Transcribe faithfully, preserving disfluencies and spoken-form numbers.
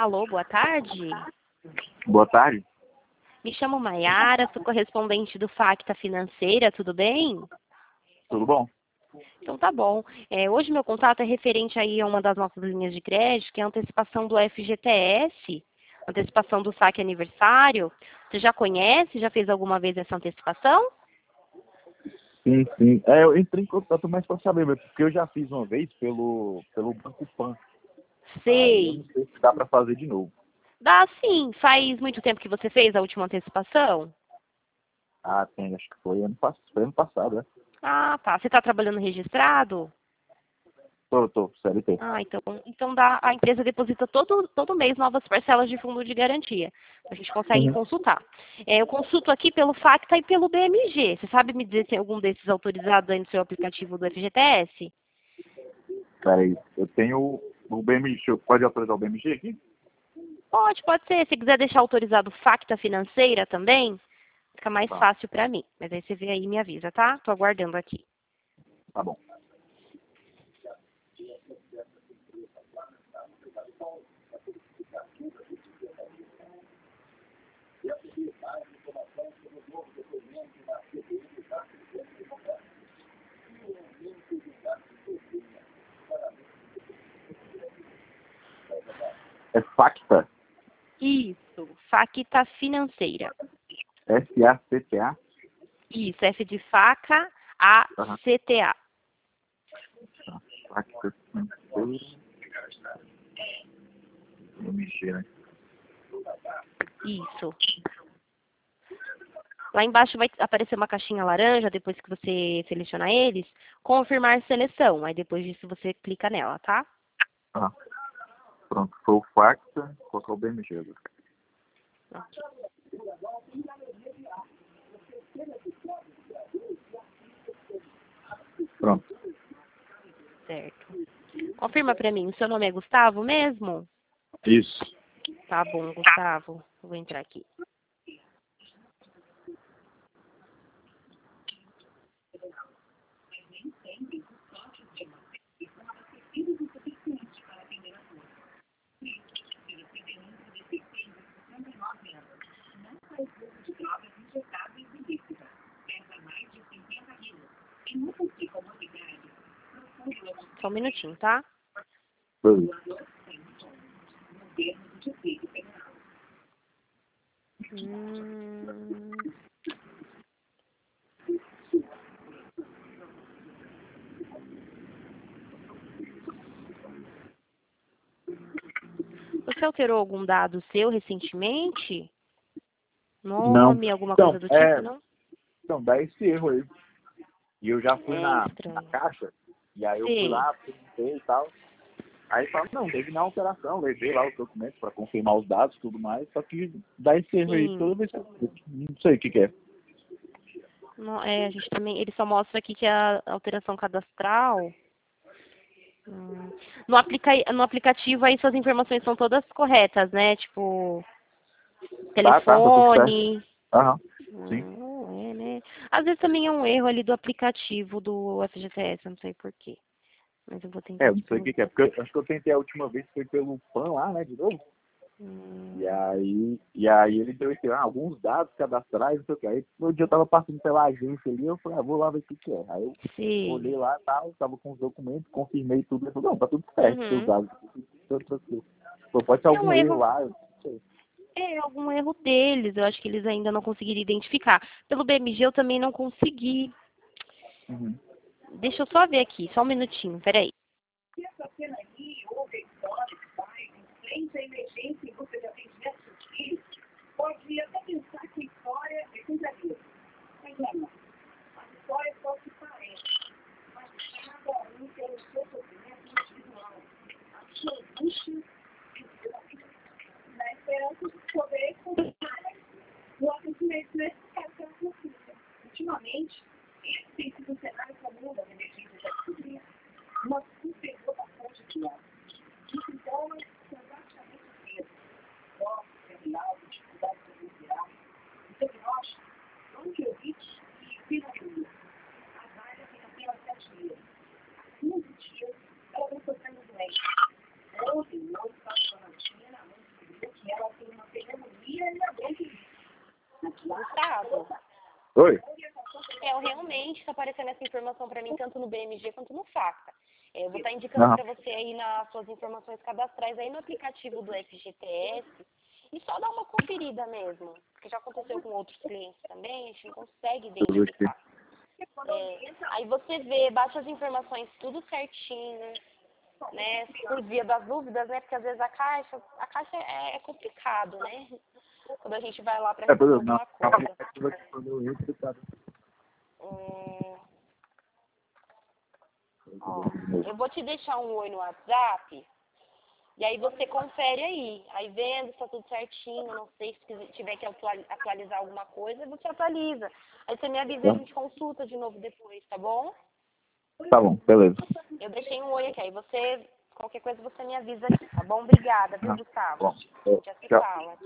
Alô, boa tarde. Boa tarde. Me chamo Maiara, sou correspondente do Facta Financeira, tudo bem? Tudo bom? Então tá bom. É, hoje meu contato é referente aí a uma das nossas linhas de crédito, que é a antecipação do F G T S, antecipação do saque aniversário. Você já conhece? Já fez alguma vez essa antecipação? Sim, sim. É, eu entrei em contato mais para saber, mesmo, porque eu já fiz uma vez pelo, pelo Banco Pan. Aí eu Sei. não sei se dá para fazer de novo. Dá sim. Faz muito tempo que você fez a última antecipação? Ah, tem, acho que foi ano, pass- foi ano passado, né? Ah, tá. Você está trabalhando registrado? Tô, tô, C L T. Ah, então, então dá, a empresa deposita todo, todo mês novas parcelas de fundo de garantia. A gente consegue Uhum. consultar. É, eu consulto aqui pelo Facta e pelo B M G. Você sabe me dizer se tem algum desses autorizados aí no seu aplicativo do F G T S? Peraí, eu tenho o B M G, pode autorizar o B M G aqui? Pode, pode ser. Se quiser deixar autorizado Facta Financeira também, fica mais Tá, fácil para mim. Mas aí você vê aí e me avisa, tá? Tô aguardando aqui. tá bom. É Facta, Isso, Facta Financeira. S A C T A. Isso, F de faca, A, Aham. C, T, A. Tá. Facta, B M G, né? Isso. Lá embaixo vai aparecer uma caixinha laranja, depois que você selecionar eles, confirmar seleção. Aí depois disso você clica nela, tá? Ah, pronto, foi o Facta, qual que é o B M G agora? Ok, Pronto. certo. Confirma pra mim, o seu nome é Gustavo mesmo? Isso. Tá bom, Gustavo. Eu vou entrar aqui. Só um minutinho, tá? Beleza. Hum... Você alterou algum dado seu recentemente? Não. Nome, alguma Então, coisa do tipo, é, não? então, dá esse erro aí. E eu já fui É na, na estranho. caixa, e aí eu fui Sei. lá, perguntei e tal. Aí falaram, não, teve nenhuma alteração, levei lá os documentos para confirmar os dados e tudo mais, só que dá esse erro aí Sim. toda vez que eu não sei o que, que é. Não, é, a gente também, ele só mostra aqui que a alteração cadastral. hum, no, aplica, no aplicativo aí suas informações são todas corretas, né? Tipo, Tá, tá, tá tudo certo. telefone. Aham, sim. hum, Não é, né? Às vezes também é um erro ali do aplicativo do F G T S, eu não sei porquê. Mas eu vou tentar É, eu aqui não sei o pelo. que, que é, porque eu, acho que eu tentei a última vez, foi pelo PAN lá, né, de novo. E Hum, aí, e aí ele deu esse, ah, alguns dados cadastrais, não sei o que. Aí no dia eu tava passando pela agência ali, eu falei, ah, vou lá ver o que, que é. Aí eu sei. olhei lá e tal, tava com os documentos, confirmei tudo, ele falou, não, tá tudo certo, seus Uhum. dados, tudo tranquilo. Falou, pode ter É um algum erro erro. lá, eu não sei. É algum erro deles. Eu acho que eles ainda não conseguiram identificar. Pelo B M G eu também não consegui. Uhum. Deixa eu só ver aqui, só um minutinho, peraí. Oi? É, eu realmente está aparecendo essa informação para mim, tanto no B M G quanto no Facta. É, eu vou estar indicando Aham. para você aí nas suas informações cadastrais aí no aplicativo do F G T S e só dar uma conferida mesmo. Porque já aconteceu com outros clientes também, a gente não consegue identificar. É, aí você vê, bate as informações tudo certinho, né? Por via das dúvidas, né? Porque às vezes a caixa, a caixa é, é complicado, né? Quando a gente vai lá para É, por resolver exemplo, alguma na coisa. aplicativa que quando eu entro, tá. Hum, ó, eu vou te deixar um oi no WhatsApp. E aí você confere aí. Aí vendo se tá tudo certinho, não sei se tiver que atuali- atualizar alguma coisa, você atualiza. Aí você me avisa e a gente consulta de novo depois, tá bom? Tá bom, beleza. Eu deixei um oi aqui, aí você, qualquer coisa você me avisa aqui, tá bom? Obrigada, viu, Ah, Gustavo? bom. A gente já se Tchau. fala.